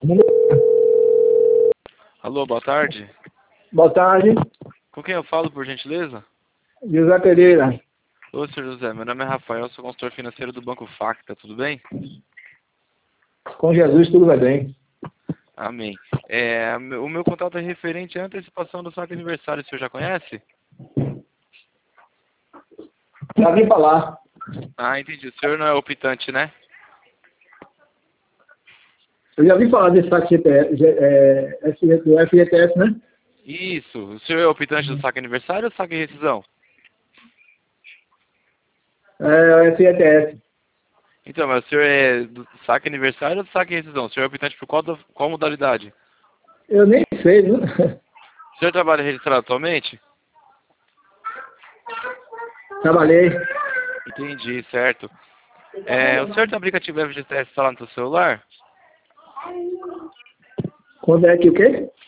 Alô, boa tarde. Boa tarde, Com quem eu falo, por gentileza? José Pereira. Ô, senhor José, meu nome é Rafael, sou consultor financeiro do Banco Facta, tudo bem? Com Jesus tudo vai bem. Amém. O meu contato é referente à antecipação do saque aniversário, o senhor já conhece? Já vim falar. Ah, entendi. O senhor não é optante, né? Eu já vi falar desse saque do FGTS, né? Isso. O senhor é optante do saque aniversário ou saque rescisão? É o FGTS. Então, mas o senhor é do saque aniversário ou do saque rescisão? O senhor é optante por qual modalidade? Eu nem sei, viu? O senhor trabalha registrado atualmente? Trabalhei. Entendi, certo. O senhor tem o aplicativo FGTS instalado no seu celular? Quando é que o quê?